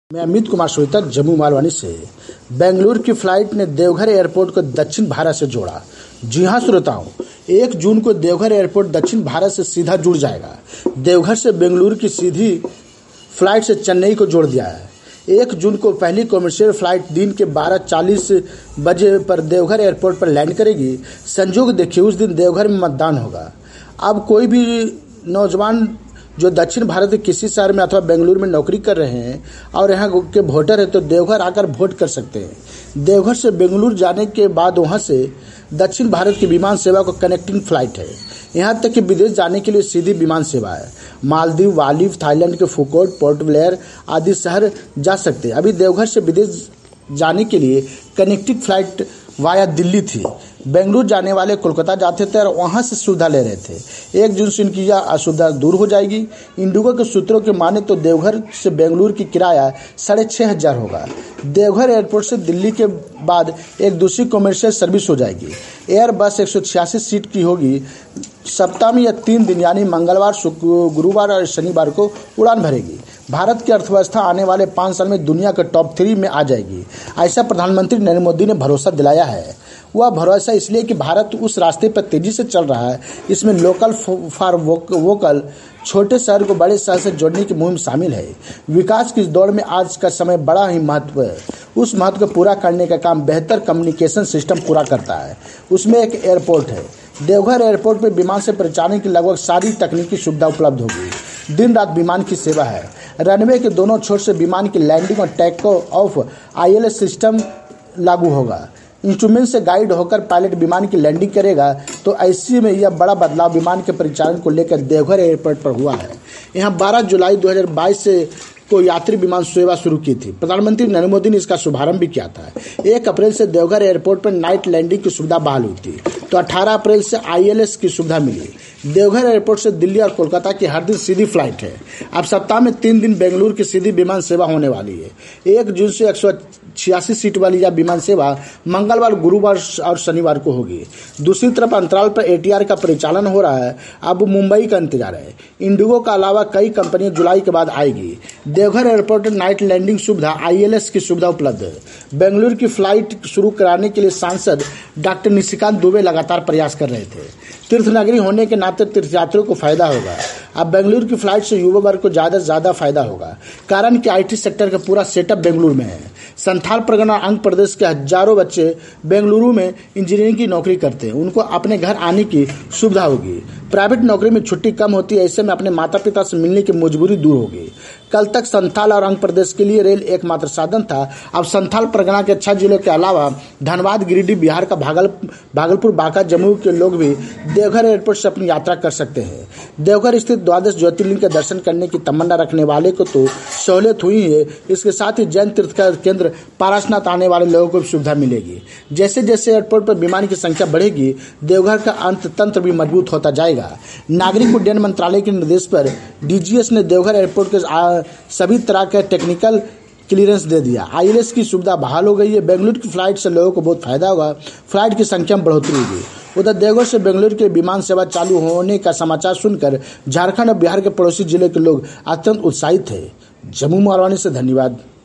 मैं अमित कुमार सोहिता जम्मू मालवानी से। बेंगलुरु की फ्लाइट ने देवघर एयरपोर्ट को दक्षिण भारत से जोड़ा। जी हां श्रोताओं, 1 जून को देवघर एयरपोर्ट दक्षिण भारत से सीधा जुड़ जाएगा। देवघर से बेंगलुरु की सीधी फ्लाइट से चेन्नई को जोड़ दिया है। 1 जून को पहली कमर्शियल फ्लाइट दिन के 12:40 बजे पर देवघर एयरपोर्ट पर लैंड करेगी। संजोग देखिए, उस दिन देवघर में मतदान होगा। अब कोई भी नौजवान जो दक्षिण भारत के किसी शहर में अथवा बेंगलुरु में नौकरी कर रहे हैं और यहाँ के वोटर हैं तो देवघर आकर वोट कर सकते हैं। देवघर से बेंगलुरु जाने के बाद वहाँ से दक्षिण भारत की विमान सेवा को कनेक्टिंग फ्लाइट है। यहाँ तक कि विदेश जाने के लिए सीधी विमान सेवा है। मालदीव, वालीव, थाईलैंड के फुकोट, पोर्ट ब्लेयर आदि शहर जा सकते हैं। अभी देवघर से विदेश जाने के लिए कनेक्टिंग फ्लाइट वाया दिल्ली थी। बेंगलुरु जाने वाले कोलकाता जाते थे और वहां से सुविधा ले रहे थे। 1 जून से इनकी यह असुविधा दूर हो जाएगी। इंडिगो के सूत्रों के माने तो देवघर से बेंगलुरु की किराया 6,500 होगा। देवघर एयरपोर्ट से दिल्ली के बाद एक दूसरी कमर्शियल सर्विस हो जाएगी। एयर बस 186 सीट की होगी। सप्ताह में या 3 दिन यानी मंगलवार, गुरुवार और शनिवार को उड़ान भरेगी। भारत की अर्थव्यवस्था आने वाले 5 साल में दुनिया के टॉप 3 में आ जाएगी, ऐसा प्रधानमंत्री नरेंद्र मोदी ने भरोसा दिलाया है। वह भरोसा इसलिए कि भारत उस रास्ते पर तेजी से चल रहा है। इसमें लोकल फॉर वोकल, छोटे शहर को बड़े शहर से जोड़ने की मुहिम शामिल है। विकास की इस दौड़ में आज का समय बड़ा ही महत्व है। उस महत्व को पूरा करने का काम बेहतर कम्युनिकेशन सिस्टम पूरा करता है। उसमें एक एयरपोर्ट है। देवघर एयरपोर्ट पर विमान से परिचालन की लगभग सारी तकनीकी सुविधा उपलब्ध होगी। दिन रात विमान की सेवा है। रनवे के दोनों छोर से विमान की लैंडिंग और टेक ऑफ ILS सिस्टम लागू होगा। इंस्ट्रूमेंट से गाइड होकर पायलट विमान की लैंडिंग करेगा। तो ऐसे में यह बड़ा बदलाव विमान के परिचालन को लेकर देवघर एयरपोर्ट पर हुआ है। यहाँ 12 जुलाई 2022 से को यात्री विमान सेवा शुरू की थी। प्रधानमंत्री नरेंद्र मोदी ने इसका शुभारंभ भी किया था। 1 अप्रैल से देवघर एयरपोर्ट पर नाइट लैंडिंग की सुविधा बहाल हुई थी, तो 18 अप्रैल से ILS की सुविधा मिली। देवघर एयरपोर्ट से दिल्ली और कोलकाता की हर दिन सीधी फ्लाइट है। अब सप्ताह में 3 दिन बेंगलुरु की सीधी विमान सेवा होने वाली है। 1 जून से 186 सीट वाली यह विमान सेवा मंगलवार, गुरुवार और शनिवार को होगी। दूसरी तरफ अंतराल पर ATR का परिचालन हो रहा है। अब मुंबई का इंतजार है। इंडिगो का अलावा कई कंपनियां जुलाई के बाद आएगी। देवघर एयरपोर्ट नाइट लैंडिंग सुविधा, ILS की सुविधा उपलब्ध है। बेंगलुरु की फ्लाइट शुरू कराने के लिए सांसद डॉक्टर निशिकांत दुबे लगातार प्रयास कर रहे थे। तीर्थ नगरी होने के नाते तीर्थयात्रियों को फायदा होगा। अब बेंगलुरु की फ्लाइट से युवा वर्ग को ज्यादा से ज्यादा फायदा होगा, कारण कि IT सेक्टर का पूरा सेटअप बेंगलुरु में है। संथाल परगना आंध्र प्रदेश के हजारों बच्चे बेंगलुरु में इंजीनियरिंग की नौकरी करते हैं। उनको अपने घर आने की सुविधा होगी। प्राइवेट नौकरी में छुट्टी कम होती है, ऐसे में अपने माता पिता से मिलने की मजबूरी दूर होगी। कल तक संथाल और आंध्र प्रदेश के लिए रेल एकमात्र साधन था। अब संथाल परगना के 6 जिलों के अलावा धनबाद, गिरिडीह, बिहार का भागलपुर, बांका, जम्मू के लोग भी देवघर एयरपोर्ट से अपनी यात्रा कर सकते हैं। देवघर स्थित 12 ज्योतिर्लिंग के दर्शन करने की तमन्ना रखने वाले को तो सहूलियत हुई है। इसके साथ ही जैन तीर्थ का केंद्र पारसनाथ आने वाले लोगों को भी सुविधा मिलेगी। जैसे जैसे एयरपोर्ट पर विमान की संख्या बढ़ेगी, देवघर का अंततंत्र भी मजबूत होता जाएगा। नागरिक उड्डयन मंत्रालय के निर्देश पर DGS ने देवघर एयरपोर्ट के सभी तरह के टेक्निकल क्लियरेंस दे दिया। ILS की सुविधा बहाल हो गई है। बेंगलुरु की फ्लाइट से लोगों को बहुत फायदा होगा। फ्लाइट की संख्या में बढ़ोतरी होगी। उधर देवघर से बेंगलुरु के विमान सेवा चालू होने का समाचार सुनकर झारखंड और बिहार के पड़ोसी जिले के लोग अत्यंत उत्साहित थे। जम्मू मालवानी से धन्यवाद।